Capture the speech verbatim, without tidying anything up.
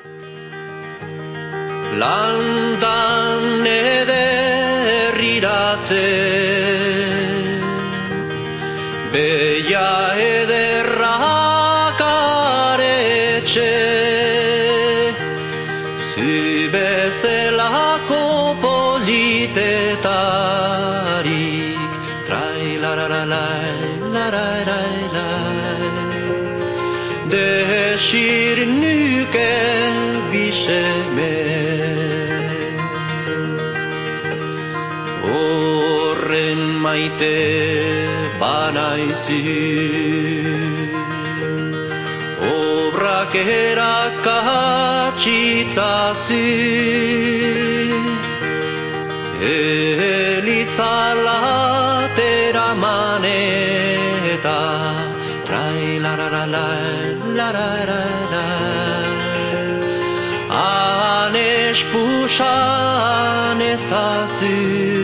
Landan ederriratzen Beia ederrak aretxe Zibezelako politetarik Trailararalai, larairai Desir nüke biseme Horren maite banaizi Obrak erakatsitzazi Elizalatera maneta Trailararalai, larairai Han espusan ezazu